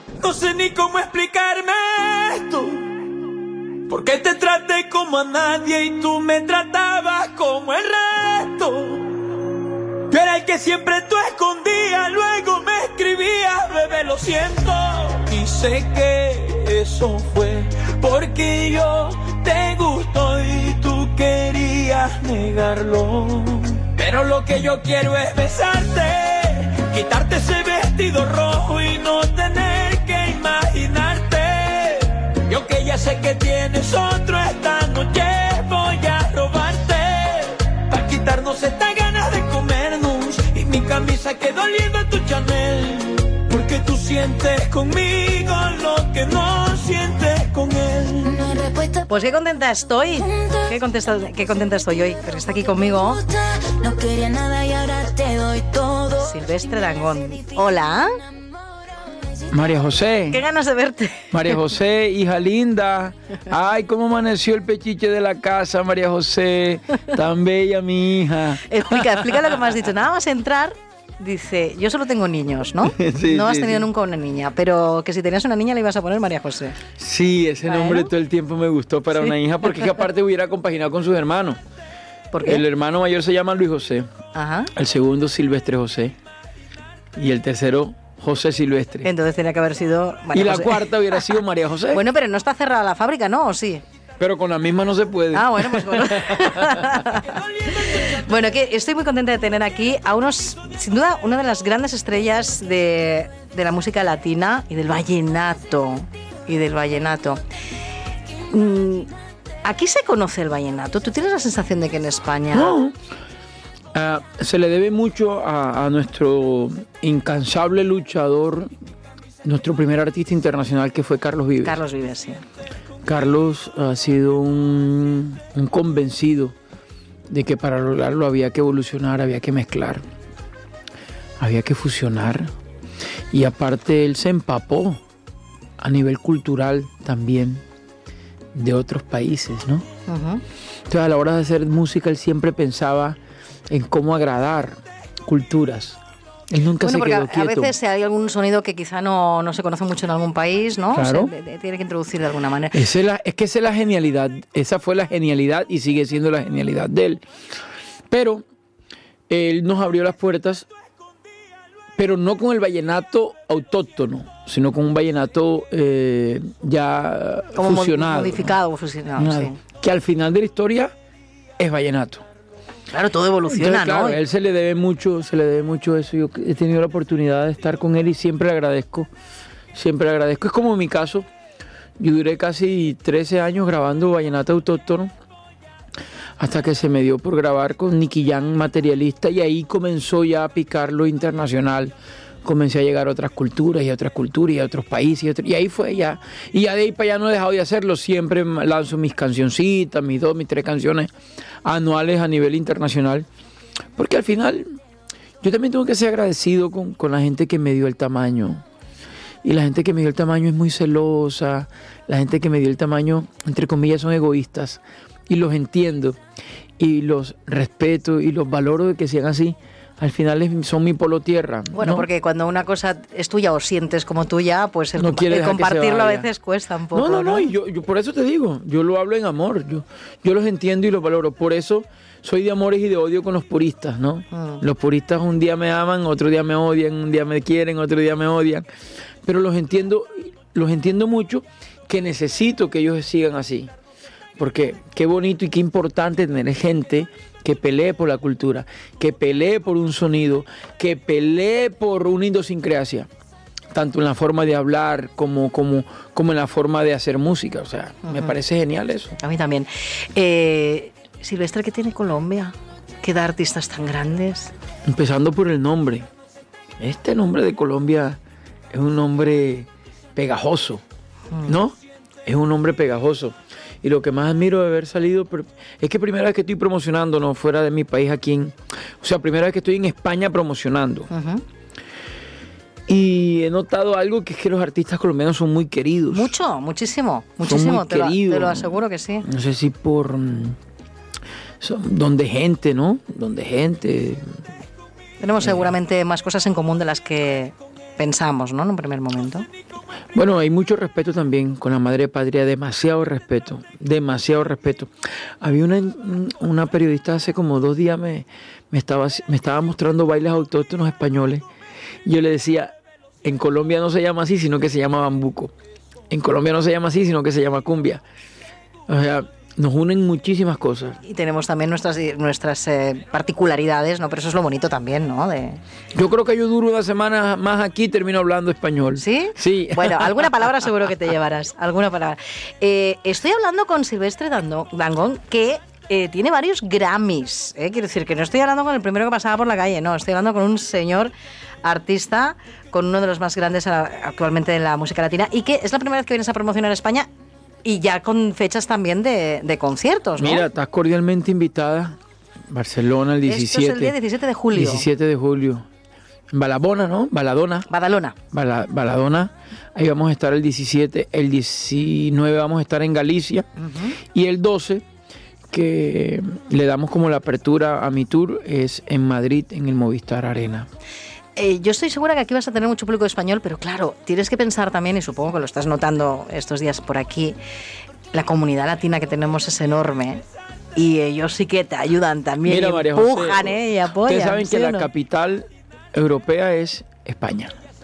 No sé ni cómo explicarme esto, porque te traté como a nadie y tú me tratabas como el resto. Yo era el que siempre tú escondías, luego me escribías, bebé, lo siento. Y sé que eso fue porque yo te gustó y tú querías negarlo. Pero lo que yo quiero es besarte, quitarte ese vestido rojo y no tener que imaginarte. Y aunque ya sé que tienes otro, esta noche voy a robarte, para quitarnos estas ganas de comernos. Y mi camisa quedó oliendo a tu Chanel, porque tú sientes conmigo lo que no sientes con él. Pues qué contenta estoy. Qué contenta estoy hoy, porque está aquí conmigo No quería nada y ahora te doy todo. Silvestre Dangond. Hola. María José. Qué ganas de verte. María José, hija linda. Ay, cómo amaneció el pechiche de la casa, María José. Tan bella mi hija. Explica lo que me has dicho. Nada más entrar, dice, yo solo tengo niños, ¿no? Sí, no has sí, tenido sí. nunca una niña, pero que si tenías una niña le ibas a poner María José. Sí, ese nombre todo el tiempo me gustó para una hija, porque es que aparte hubiera compaginado con sus hermanos. ¿Por qué? El hermano mayor se llama Luis José. Ajá. El segundo Silvestre José. Y el tercero José Silvestre. Entonces tenía que haber sido María Y la José. cuarta hubiera sido María José. Bueno, pero no está cerrada la fábrica, ¿no? ¿O sí? Pero con la misma no se puede. Ah, bueno, pues bueno. Bueno, que estoy muy contenta de tener aquí a unos, sin duda, una de las grandes estrellas de la música latina y del vallenato. ¿Aquí se conoce el vallenato? ¿Tú tienes la sensación de que en España...? No. Se le debe mucho a nuestro incansable luchador, nuestro primer artista internacional, que fue Carlos Vives. Carlos Vives, sí. Carlos ha sido un convencido de que para lograrlo había que evolucionar, había que mezclar, había que fusionar. Y aparte él se empapó a nivel cultural también de otros países, ¿no? Uh-huh. Entonces, a la hora de hacer música, él siempre pensaba en cómo agradar culturas. Él nunca se quedó quieto. A veces hay algún sonido que quizá no se conoce mucho en algún país, ¿no? Claro. Tiene que introducir de alguna manera. Es que esa es la genialidad. Esa fue la genialidad y sigue siendo la genialidad de él. Pero él nos abrió las puertas, pero no con el vallenato autóctono, sino con un vallenato ya como fusionado. Modificado o fusionado, sí. Que al final de la historia es vallenato. Claro, todo evoluciona. Entonces, claro, ¿no? A él se le debe mucho eso. Yo he tenido la oportunidad de estar con él y siempre le agradezco. Es como en mi caso, yo duré casi 13 años grabando vallenato autóctono, hasta que se me dio por grabar con Nicky Jam, materialista, y ahí comenzó ya a picar lo internacional. Comencé a llegar a otras culturas y a otros países, y ahí fue ya. Y ya de ahí para allá no he dejado de hacerlo. Siempre lanzo mis cancioncitas, mis 3 canciones anuales a nivel internacional. Porque al final yo también tengo que ser agradecido con la gente que me dio el tamaño. Y la gente que me dio el tamaño es muy celosa. La gente que me dio el tamaño, entre comillas, son egoístas. Y los entiendo. Y los respeto y los valoro de que sean así. Al final son mi polo tierra. Bueno, ¿no? Porque cuando una cosa es tuya o sientes como tuya, pues el No quiere dejar que se compartirlo a vaya. veces cuesta un poco. No, y yo por eso te digo, yo lo hablo en amor, yo los entiendo y los valoro. Por eso soy de amores y de odio con los puristas, ¿no? Los puristas un día me aman, otro día me odian, un día me quieren, otro día me odian. Pero los entiendo mucho, que necesito que ellos sigan así. Porque qué bonito y qué importante tener gente que pelee por la cultura, que pelee por un sonido, que pelee por una idiosincrasia, tanto en la forma de hablar como en la forma de hacer música. O sea, me parece genial eso. A mí también. Silvestre, ¿qué tiene Colombia? ¿Qué da artistas tan grandes? Empezando por el nombre. Este nombre de Colombia es un nombre pegajoso, ¿no? Es un nombre pegajoso. Y lo que más admiro de haber salido es que primera vez que estoy promocionando, no fuera de mi país primera vez que estoy en España promocionando. Uh-huh. Y he notado algo, que es que los artistas colombianos son muy queridos. Muchísimo. Son muy queridos. Te lo aseguro que sí. No sé si por donde gente, ¿no? Donde gente. Tenemos seguramente más cosas en común de las que pensamos, ¿no? En un primer momento. Bueno, hay mucho respeto también con la madre patria, demasiado respeto, demasiado respeto. Había una periodista hace como 2 días me estaba mostrando bailes autóctonos españoles. Y yo le decía, en Colombia no se llama así, sino que se llama bambuco. En Colombia no se llama así, sino que se llama cumbia. O sea, nos unen muchísimas cosas. Y tenemos también nuestras particularidades, ¿no? Pero eso es lo bonito también, ¿no? Yo creo que yo duro una semana más aquí y termino hablando español. ¿Sí? Sí. Bueno, alguna palabra seguro que te llevarás. Alguna palabra. Estoy hablando con Silvestre Dangond, que tiene varios Grammys. Quiero decir que no estoy hablando con el primero que pasaba por la calle, no. Estoy hablando con un señor artista, con uno de los más grandes actualmente de la música latina, y que es la primera vez que vienes a promocionar España. Y ya con fechas también de conciertos, ¿no? Mira, estás cordialmente invitada. Barcelona el 17. Esto es el día 17 de julio. 17 de julio. Balabona, ¿no? Badalona. Badalona. Ahí vamos a estar el 17. El 19 vamos a estar en Galicia. Uh-huh. Y el 12, que le damos como la apertura a mi tour, es en Madrid, en el Movistar Arena. Yo estoy segura que aquí vas a tener mucho público español, pero claro, tienes que pensar también, y supongo que lo estás notando estos días por aquí, la comunidad latina que tenemos es enorme y ellos sí que te ayudan también. Mira, y María empujan, José, y apoyan. ustedes saben ¿sí que o la capital europea es España.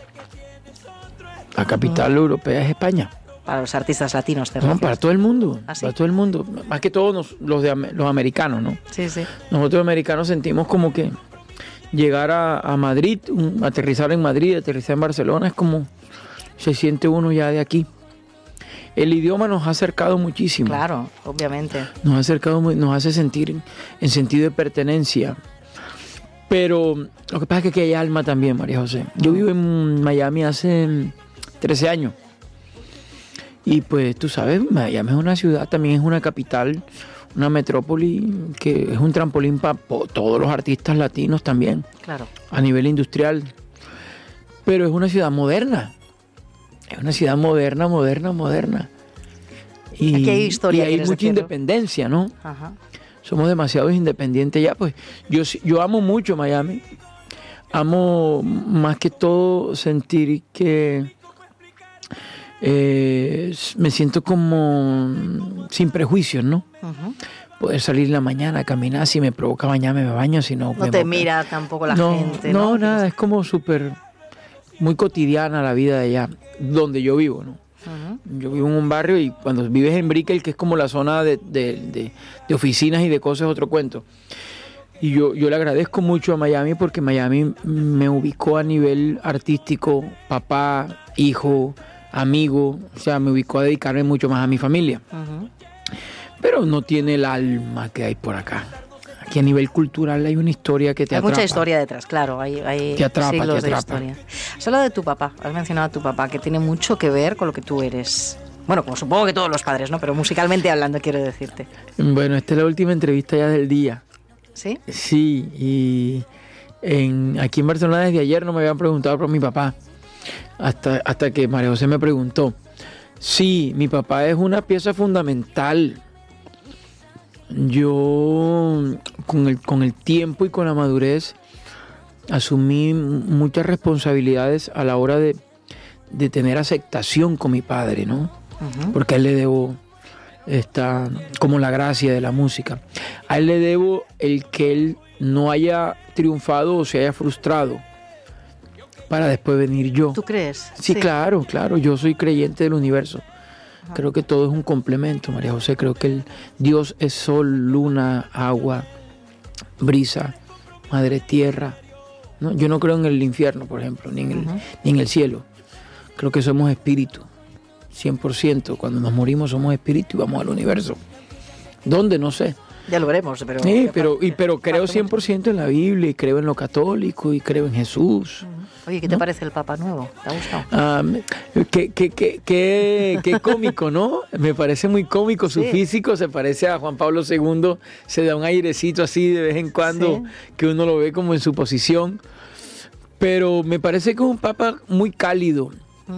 La capital europea es España. Para los artistas latinos, no, para todo el mundo. ¿Ah, sí? Para todo el mundo. Más que todos los americanos, ¿no? Sí, sí. Nosotros americanos sentimos como que llegar a Madrid, aterrizar en Madrid, aterrizar en Barcelona, es como se siente uno ya de aquí. El idioma nos ha acercado muchísimo. Claro, obviamente. Nos ha acercado, nos hace sentir en sentido de pertenencia. Pero lo que pasa es que aquí hay alma también, María José. Yo vivo en Miami hace 13 años. Y pues tú sabes, Miami es una ciudad, también es una capital, una metrópoli que es un trampolín para todos los artistas latinos también. Claro. A nivel industrial. Pero es una ciudad moderna. Es una ciudad moderna. Y aquí hay historia. Y hay mucha independencia, ¿no? Ajá. Somos demasiado independientes ya. Pues yo amo mucho Miami. Amo más que todo sentir que me siento como sin prejuicios, ¿no? Uh-huh. Poder salir en la mañana, caminar, si me provoca bañarme, me baño, si no... No te mira tampoco la gente, ¿no? No, nada, es como súper, muy cotidiana la vida de allá, donde yo vivo, ¿no? Uh-huh. Yo vivo en un barrio y cuando vives en Brickell, que es como la zona de oficinas y de cosas, es otro cuento. Y yo le agradezco mucho a Miami porque Miami me ubicó a nivel artístico, papá, hijo, amigo, o sea, me ubicó a dedicarme mucho más a mi familia. Uh-huh. Pero no tiene el alma que hay por acá. Aquí a nivel cultural hay una historia que te atrapa. Hay mucha historia detrás, claro. Hay te atrapa, siglos te atrapa. de historia. Has hablado de tu papá, has mencionado a tu papá, que tiene mucho que ver con lo que tú eres. Bueno, como supongo que todos los padres, ¿no? Pero musicalmente hablando, quiero decirte. Bueno, esta es la última entrevista ya del día. ¿Sí? Sí, y aquí en Barcelona desde ayer no me habían preguntado por mi papá. Hasta que María José me preguntó. Sí, mi papá es una pieza fundamental. Yo con el tiempo y con la madurez asumí muchas responsabilidades a la hora de tener aceptación con mi padre, ¿no? Uh-huh. Porque a él le debo como la gracia de la música. A él le debo el que él no haya triunfado o se haya frustrado para después venir yo. ¿Tú crees? Sí, claro, yo soy creyente del universo. Ajá. Creo que todo es un complemento, María José. Creo que Dios es sol, luna, agua, brisa, madre tierra, ¿no? Yo no creo en el infierno, por ejemplo, ni en el cielo. Creo que somos espíritu, 100%. Cuando nos morimos somos espíritu y vamos al universo. ¿Dónde? No sé. Ya lo veremos, pero... Sí, pero creo 100% en la Biblia y creo en lo católico y creo en Jesús. Oye, ¿qué te parece el Papa Nuevo? ¿Te ha gustado? Qué cómico, ¿no? Me parece muy cómico. Su físico se parece a Juan Pablo II. Se da un airecito así de vez en cuando, que uno lo ve como en su posición. Pero me parece que es un Papa muy cálido.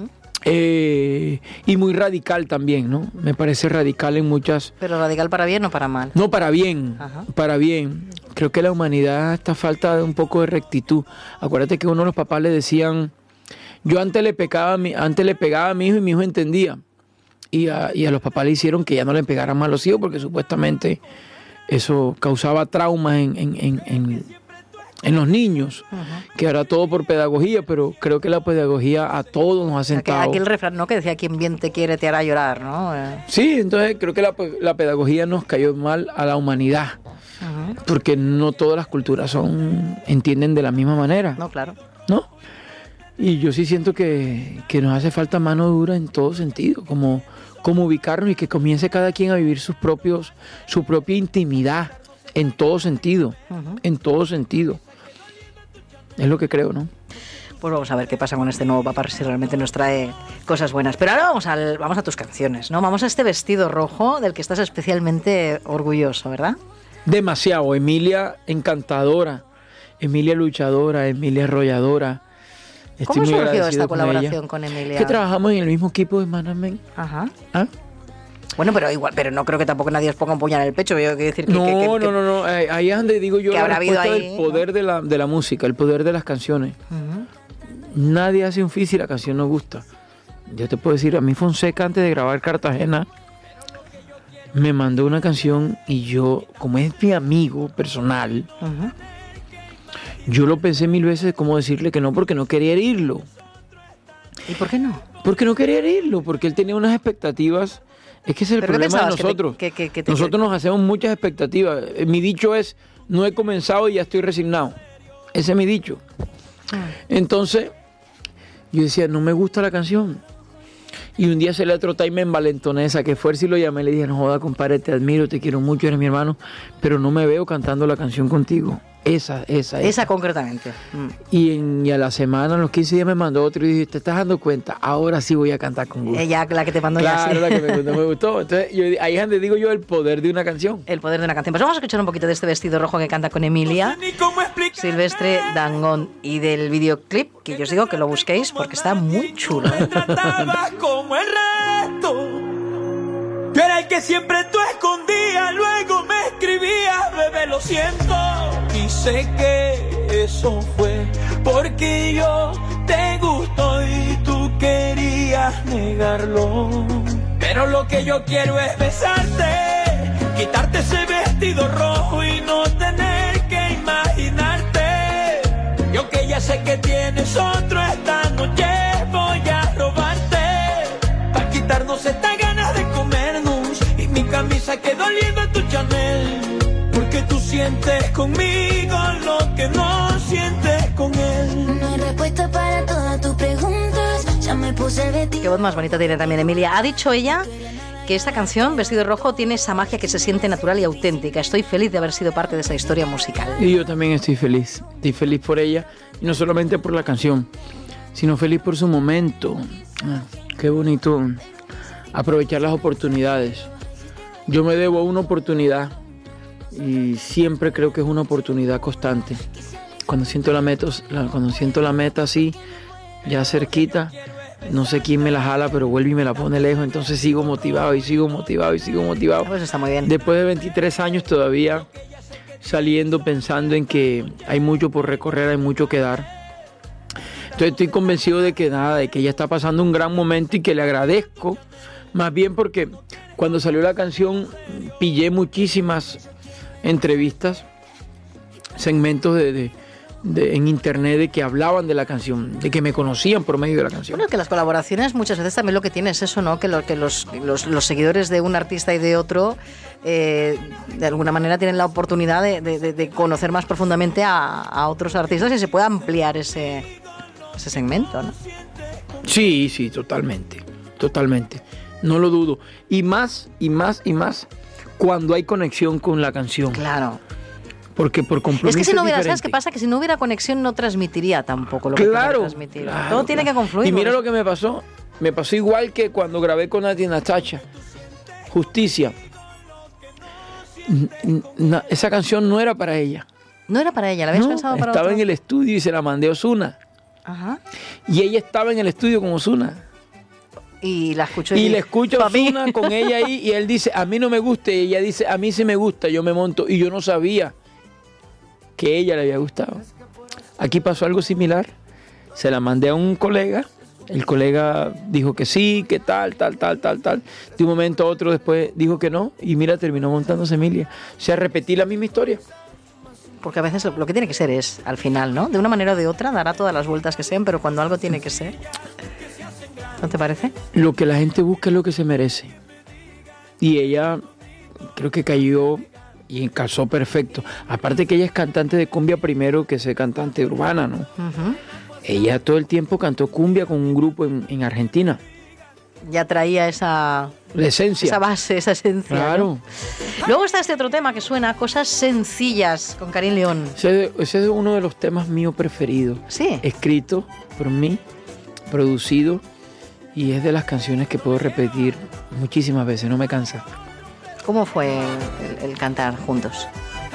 Y muy radical también, ¿no? Me parece radical en muchas... ¿Pero radical para bien o para mal? No, para bien. Ajá. Para bien. Creo que la humanidad está falta de un poco de rectitud. Acuérdate que uno de los papás le decían, Yo antes le pegaba a mi hijo y mi hijo entendía. Y a los papás le hicieron que ya no le pegaran más a los hijos porque supuestamente eso causaba traumas en los niños, que era todo por pedagogía, pero creo que la pedagogía a todos nos ha sentado. Aquel refrán, ¿no? Que decía, quien bien te quiere te hará llorar, ¿no? Sí, entonces creo que la pedagogía nos cayó mal a la humanidad, porque no todas las culturas entienden de la misma manera. No, claro. ¿No? Y yo sí siento que nos hace falta mano dura en todo sentido, como ubicarnos y que comience cada quien a vivir su propia intimidad en todo sentido, en todo sentido. Es lo que creo, ¿no? Pues vamos a ver qué pasa con este nuevo Papa, si realmente nos trae cosas buenas. Pero ahora vamos a tus canciones, ¿no? Vamos a este vestido rojo del que estás especialmente orgulloso, ¿verdad? Demasiado. Emilia encantadora, Emilia luchadora, Emilia arrolladora. ¿Cómo surgió esta colaboración con Emilia? Que trabajamos en el mismo equipo de Management. Ajá. ¿Ah? Bueno, pero no creo que tampoco nadie os ponga un puñal en el pecho. Yo quiero decir que no. Ahí es donde digo yo que la respuesta del poder, ¿no? de la música, el poder de las canciones. Nadie hace un feat si la canción no gusta. Yo te puedo decir, a mí Fonseca, antes de grabar Cartagena, me mandó una canción y yo, como es mi amigo personal, yo lo pensé 1000 veces cómo decirle que no, porque no quería herirlo. ¿Y por qué no? Porque no quería herirlo, porque él tenía unas expectativas. Es que ese es el problema de nosotros. Nosotros nos hacemos muchas expectativas. Mi dicho es, no he comenzado y ya estoy resignado. Ese es mi dicho. Entonces, yo decía, no me gusta la canción. Y un día se le trotó y me envalentoné, saqué fuerza y lo llamé. Le dije, no joda, compadre, te admiro, te quiero mucho, eres mi hermano, pero no me veo cantando la canción contigo. Esa concretamente. Y a la semana, a los 15 días me mandó otro y dije, ¿te estás dando cuenta? Ahora sí voy a cantar con gusto. Ella, la que te mandó claro, ya. Sí. La que me gustó. Entonces, ahí es donde digo yo el poder de una canción. El poder de una canción. Pues vamos a escuchar un poquito de este vestido rojo que canta con Emilia, Silvestre Dangond, y del videoclip, que yo os digo que lo busquéis porque está muy chulo. Me tratabas como el resto. Yo era el que siempre tú escondías, luego me escribías, bebé, lo siento. Y sé que eso fue porque yo te gustó y tú querías negarlo. Pero lo que yo quiero es besarte, quitarte ese vestido rojo y no tener que imaginarte. Yo que ya sé que tienes otro, esta noche voy a robarte, para quitarnos estas ganas de comernos. Y mi camisa quedó oliendo a tu Chanel, porque tú sientes conmigo lo que no sientes con él. No hay respuesta para todas tus preguntas, ya me puse el vestido. Qué voz más bonita tiene también Emilia. Ha dicho ella que esta canción, Vestido Rojo, tiene esa magia que se siente natural y auténtica. Estoy feliz de haber sido parte de esa historia musical. Y yo también estoy feliz por ella, y no solamente por la canción, sino feliz por su momento. Qué bonito aprovechar las oportunidades. Yo me debo a una oportunidad y siempre creo que es una oportunidad constante. Cuando siento la meta así, ya cerquita, no sé quién me la jala, pero vuelve y me la pone lejos, entonces sigo motivado. Pues está muy bien. Después de 23 años todavía saliendo, pensando en que hay mucho por recorrer, hay mucho que dar. Entonces estoy convencido de que ella está pasando un gran momento y que le agradezco, más bien porque cuando salió la canción pillé muchísimas entrevistas, segmentos en internet de que hablaban de la canción, de que me conocían por medio de la canción. Bueno, que las colaboraciones muchas veces también lo que tiene es eso, ¿no? Que los seguidores de un artista y de otro de alguna manera tienen la oportunidad de conocer más profundamente a otros artistas y se puede ampliar ese segmento, ¿no? Sí, totalmente. No lo dudo. Y más cuando hay conexión con la canción. Claro. Porque por compromiso es que si no hubiera, diferente. ¿sabes qué pasa? Que si no hubiera conexión no transmitiría tampoco lo que tiene que transmitir. Claro, todo tiene que confluir. Y mira lo que me pasó. Me pasó igual que cuando grabé con Nati Natasha, Justicia. Esa canción no era para ella. No era para ella, ¿la habías pensado para estaba otro? en el estudio y se la mandé a Ozuna. Ajá. Y ella estaba en el estudio con Ozuna. Y la escucho y le escucho a Ozuna con ella ahí y él dice, a mí no me gusta, y ella dice, a mí sí me gusta, yo me monto, y yo no sabía que ella le había gustado. Aquí pasó algo similar, se la mandé a un colega El colega dijo que sí, que tal. De un momento a otro después dijo que no y mira, terminó montándose Emilia. O sea, repetí la misma historia. Porque a veces lo que tiene que ser es, al final, ¿no? De una manera o de otra, dará todas las vueltas que sean, pero cuando algo tiene que ser... ¿No te parece? Lo que la gente busca es lo que se merece. Y ella creo que cayó y encalzó perfecto. Aparte que ella es cantante de cumbia primero que ser cantante urbana, ¿no? Uh-huh. Ella todo el tiempo cantó cumbia con un grupo en Argentina. Ya traía la esencia. Esa base, esa esencia. Claro. ¿No? Luego está este otro tema que suena, Cosas Sencillas, con Karim León. Ese es uno de los temas míos preferidos. Sí. Escrito por mí, producido, y es de las canciones que puedo repetir muchísimas veces, no me cansa. ¿Cómo fue el cantar juntos?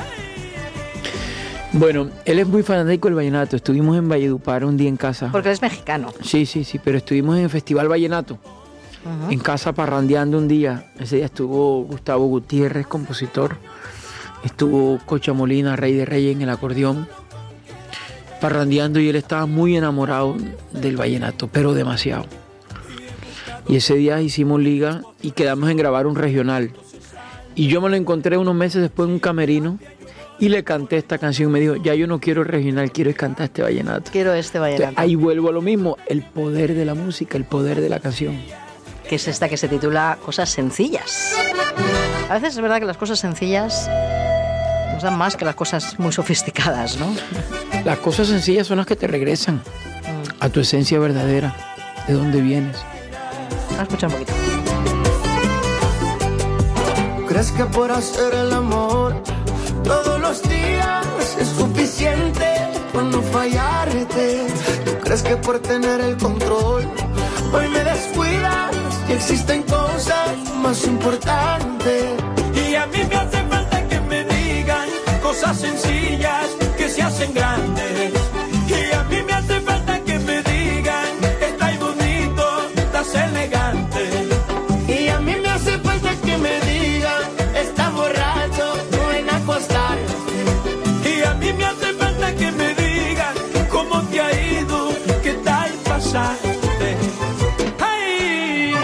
Bueno, él es muy fanático del vallenato. Estuvimos en Valledupar un día en casa. Porque él es mexicano. Sí, pero estuvimos en el Festival Vallenato. Uh-huh. En casa parrandeando un día. Ese día estuvo Gustavo Gutiérrez, compositor. Estuvo Cocha Molina, Rey de Reyes, en el acordeón. Parrandeando, y él estaba muy enamorado del vallenato, pero demasiado. Y ese día hicimos liga y quedamos en grabar un regional. Y yo me lo encontré unos meses después en un camerino y le canté esta canción. Me dijo, ya yo no quiero el regional, quiero cantar este vallenato. Quiero este vallenato. Entonces, ahí vuelvo a lo mismo, el poder de la música, el poder de la canción. Que es esta que se titula Cosas Sencillas. A veces es verdad que las cosas sencillas nos dan más que las cosas muy sofisticadas, ¿no? Las cosas sencillas son las que te regresan a tu esencia verdadera, de dónde vienes. Vamos a escuchar un poquito. ¿Crees que por hacer el amor todos los días es suficiente por no fallarte? ¿Tú crees que por tener el control hoy me descuidas y existen cosas más importantes? Y a mí me hace falta que me digan cosas sencillas que se hacen grandes. Y a mí me hace falta que me digan estás bonito, estás elegante. Y a mí me hace falta que me digan estás borracho, no en acostarte. Y a mí me hace falta que me digan cómo te ha ido, qué tal pasaste. ¡Ay!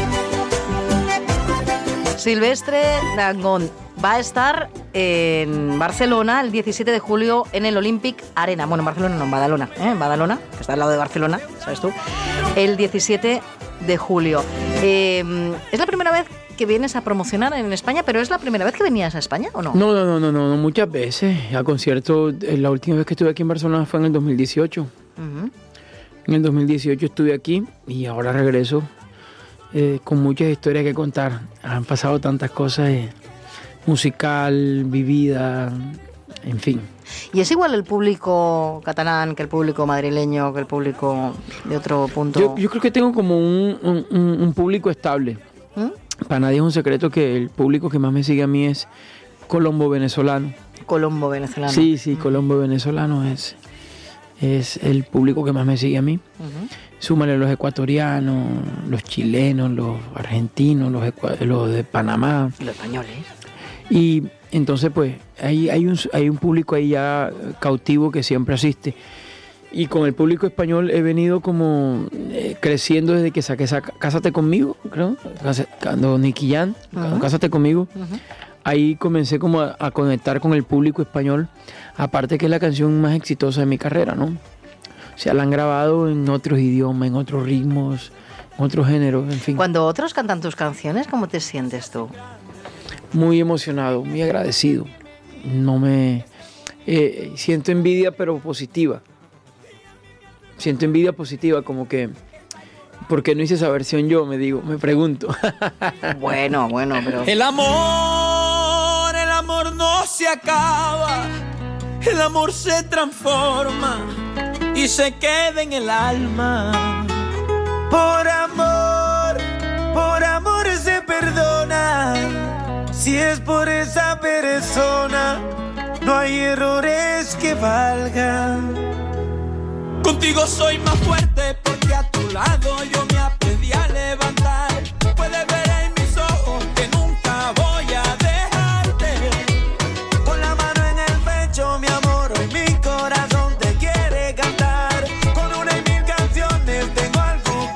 Silvestre Dangond va a estar en Barcelona el 17 de julio en el Olympic Arena. Bueno, en Barcelona no, en Badalona. En Badalona, que está al lado de Barcelona, ¿sabes tú? El 17 de julio. ¿Es la primera vez que vienes a promocionar en España, pero es la primera vez que venías a España o no? No, muchas veces. A conciertos, la última vez que estuve aquí en Barcelona fue en el 2018. Uh-huh. En el 2018 estuve aquí y ahora regreso con muchas historias que contar. Han pasado tantas cosas, musical, vivida, en fin. ¿Y es igual el público catalán que el público madrileño, que el público de otro punto? Yo creo que tengo como un público estable. Para nadie es un secreto que el público que más me sigue a mí es colombo venezolano. Colombo venezolano. Sí, colombo venezolano es el público que más me sigue a mí. Uh-huh. Súmale los ecuatorianos, los chilenos, los argentinos, los de Panamá. Los españoles. Y entonces pues hay un público ahí ya cautivo que siempre asiste. Y con el público español he venido como creciendo desde que saqué Cásate Conmigo, creo, cuando Nicky Jam, uh-huh. Cásate Conmigo. Uh-huh. Ahí comencé como a conectar con el público español, aparte que es la canción más exitosa de mi carrera, ¿no? O sea, la han grabado en otros idiomas, en otros ritmos, en otros géneros, en fin. Cuando otros cantan tus canciones, ¿cómo te sientes tú? Muy emocionado, muy agradecido. No me... siento envidia, pero positiva. Siento envidia positiva, como que... ¿Por qué no hice esa versión yo? Me pregunto. Bueno, pero... El amor no se acaba. El amor se transforma y se queda en el alma. Por amor se perdona. Si es por esa persona, no hay errores que valgan. Contigo soy más fuerte porque a tu lado yo me aprendí a levantar. Puedes ver en mis ojos que nunca voy a dejarte. Con la mano en el pecho, mi amor, hoy mi corazón te quiere cantar. Con una y mil canciones tengo algo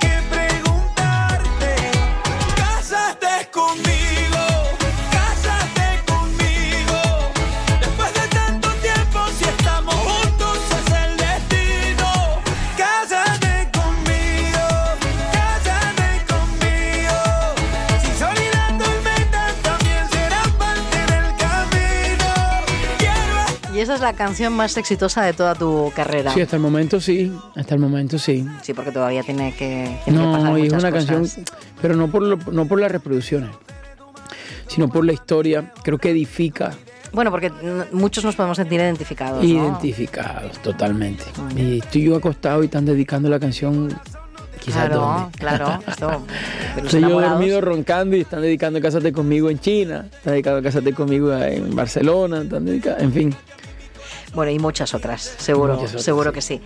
esa es la canción más exitosa de toda tu carrera. Sí, hasta el momento sí. Sí, porque todavía tiene que pasar No, y es muchas una cosas. canción, pero no por las reproducciones, sino por la historia. Creo que edifica. Bueno, porque muchos nos podemos sentir identificados, ¿no? Identificados, totalmente. Y estoy yo acostado y están dedicando la canción. Quizás Claro, esto. De los Estoy yo enamorados. dormido roncando y están dedicando Cásate Conmigo en China, están dedicando Cásate Conmigo en Barcelona, están dedicando, en fin. Bueno, y muchas otras, seguro que sí.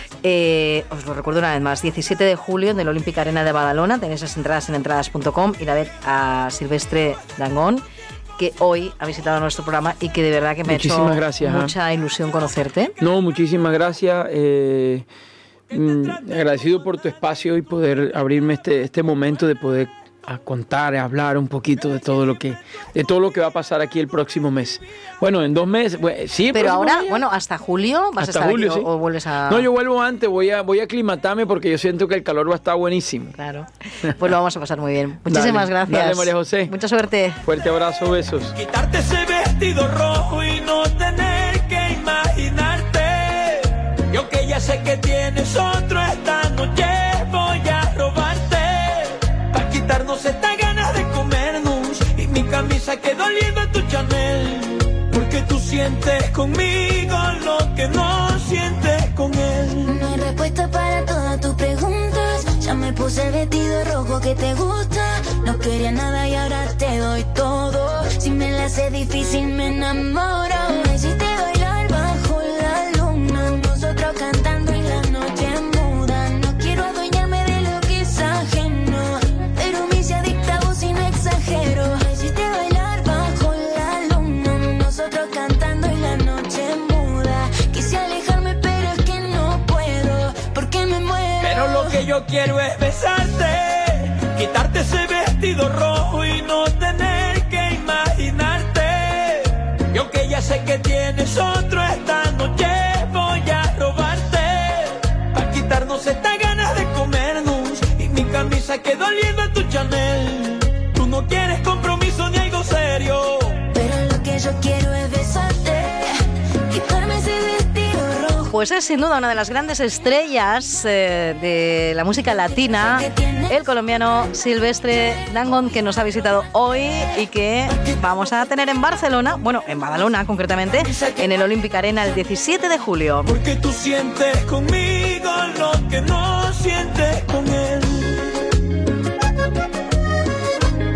Os lo recuerdo una vez más, 17 de julio en el Olímpic Arena de Badalona, tenéis las entradas en entradas.com, ir a ver a Silvestre Dangond, que hoy ha visitado nuestro programa y que de verdad que me ha hecho mucha ilusión conocerte. No, muchísimas gracias. Agradecido por tu espacio y poder abrirme este momento de poder contar, hablar un poquito de todo lo que va a pasar aquí el próximo mes. Bueno, en 2 meses, sí. Pero ahora, bueno, hasta julio vas hasta a estar julio, aquí, sí. o vuelves a... No, yo vuelvo antes, voy a aclimatarme porque yo siento que el calor va a estar buenísimo. Claro, pues lo vamos a pasar muy bien. Muchísimas gracias. Dale, María José. Mucha suerte. Fuerte abrazo, besos. Quitarte ese vestido rojo y no tener que imaginarte. Y aunque ya sé que tienes otro, esta noche voy a robarte. Pa' quitarnos estas ganas de comernos. Y mi camisa quedó oliendo a tu Chanel. Porque tú sientes conmigo lo que no sientes con él. No hay respuesta para todas tus preguntas. Ya me puse el vestido rojo que te gusta. No quería nada y ahora te doy todo. Si me la hace difícil me enamoro. Me hiciste bailar bajo la luna. Nosotros cantando y la noche muda. No quiero adueñarme de lo que es ajeno, pero me hice adicta a vos y no exagero. Me hiciste bailar bajo la luna. Nosotros cantando y la noche muda. Quise alejarme pero es que no puedo, porque me muero. Pero lo que yo quiero es besarte, quitarte ese vestido rojo y no tener que imaginarte. Y aunque ya sé que tienes otro, esta noche voy a robarte. Pa' quitarnos estas ganas de comernos. Y mi camisa quedó oliendo a tu Chanel. Tú no quieres compromiso ni algo serio. Pero lo que yo quiero es besarte, quitarme ese vestido rojo. Pues es sin duda una de las grandes estrellas de la música latina, el colombiano Silvestre Dangond, que nos ha visitado hoy y que vamos a tener en Barcelona, bueno, en Badalona concretamente, en el Olímpic Arena el 17 de julio. Porque tú sientes conmigo lo que no sientes